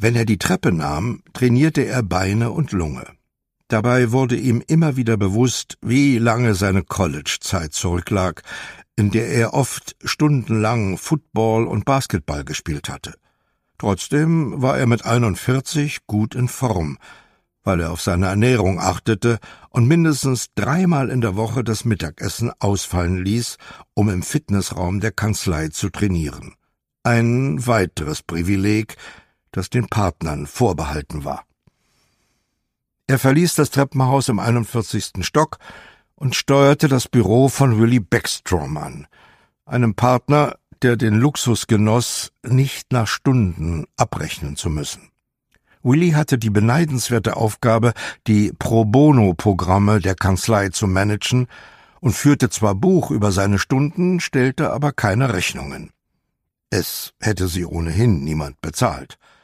Wenn er die Treppe nahm, trainierte er Beine und Lunge. Dabei wurde ihm immer wieder bewusst, wie lange seine College-Zeit zurücklag, in der er oft stundenlang Football und Basketball gespielt hatte. Trotzdem war er mit 41 gut in Form, weil er auf seine Ernährung achtete und mindestens 3-mal in der Woche das Mittagessen ausfallen ließ, um im Fitnessraum der Kanzlei zu trainieren. Ein weiteres Privileg, das den Partnern vorbehalten war. Er verließ das Treppenhaus im 41. Stock und steuerte das Büro von Willie Beckstrom an, einem Partner, der den Luxus genoss, nicht nach Stunden abrechnen zu müssen. Willie hatte die beneidenswerte Aufgabe, die Pro-Bono-Programme der Kanzlei zu managen und führte zwar Buch über seine Stunden, stellte aber keine Rechnungen. Es hätte sie ohnehin niemand bezahlt.